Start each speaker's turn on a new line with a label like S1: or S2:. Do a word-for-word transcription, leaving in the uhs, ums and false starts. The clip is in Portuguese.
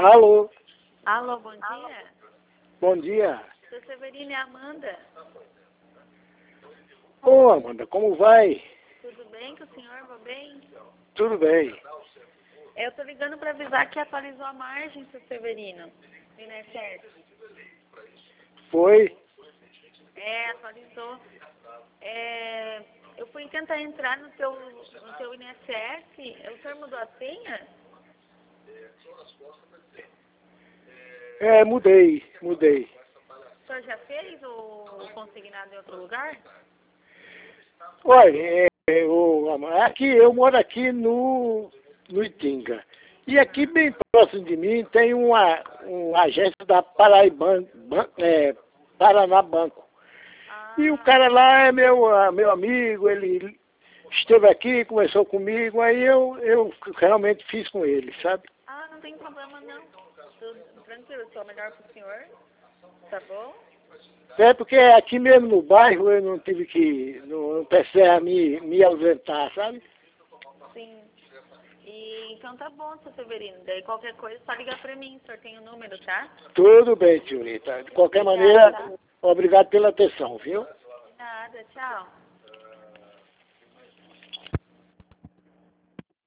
S1: Alô,
S2: Alô, bom dia.
S1: bom dia.
S2: Sou Severina e Amanda.
S1: Ô, Amanda, como vai?
S2: Tudo bem com o senhor? Vou bem?
S1: Tudo bem.
S2: Eu tô ligando para avisar que atualizou a margem, seu Severino. Do I N S S.
S1: Foi?
S2: É, atualizou. É, eu fui tentar entrar no teu, no teu I N S S. O senhor mudou a senha?
S1: É, mudei, mudei.
S2: O senhor já fez o consignado em outro lugar?
S1: Olha, é, é, ô, Amanda, aqui, eu moro aqui no, no Itinga. E aqui bem próximo de mim tem uma, uma agência da Paraiban, Ban- é, Paraná Banco.
S2: Ah,
S1: E o cara lá é meu, ah, meu amigo, ele esteve aqui, conversou comigo, aí eu, eu realmente fiz com ele, sabe?
S2: ah, não tem problema não. Tudo tranquilo, sou melhor pro senhor. Tá bom?
S1: É porque aqui mesmo no bairro eu não tive que, não, não precisava me, me ausentar, sabe?
S2: Sim. E, então tá bom, seu Severino. Daí qualquer coisa, só ligar pra mim. O senhor tem o número, tá?
S1: Tudo bem, senhorita. De qualquer
S2: Obrigada,
S1: maneira, obrigado pela atenção, viu?
S2: De nada, tchau.